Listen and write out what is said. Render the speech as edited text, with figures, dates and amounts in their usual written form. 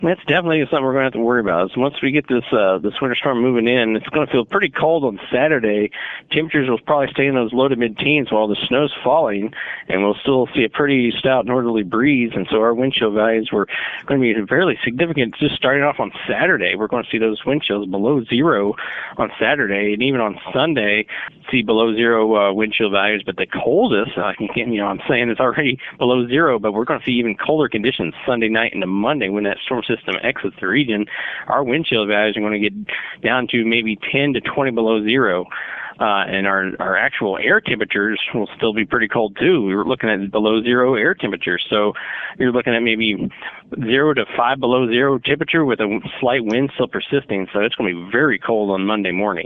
That's definitely something we're going to have to worry about. So once we get this winter storm moving in, it's going to feel pretty cold on Saturday. Temperatures will probably stay in those low to mid-teens while the snow's falling, and we'll still see a pretty stout northerly breeze. And so our wind chill values were going to be fairly significant. Just starting off on Saturday, we're going to see those wind chills below zero on Saturday, and even on Sunday, see below zero wind chill values. But the coldest, I'm saying it's already below zero, but we're going to see even colder conditions Sunday night into Monday when that storm system exits the region. Our wind chill values are going to get down to maybe 10 to 20 below zero. And our actual air temperatures will still be pretty cold too. We were looking at below zero air temperatures. So you're looking at maybe 0 to 5 below zero temperature with a slight wind still persisting. So it's going to be very cold on Monday morning.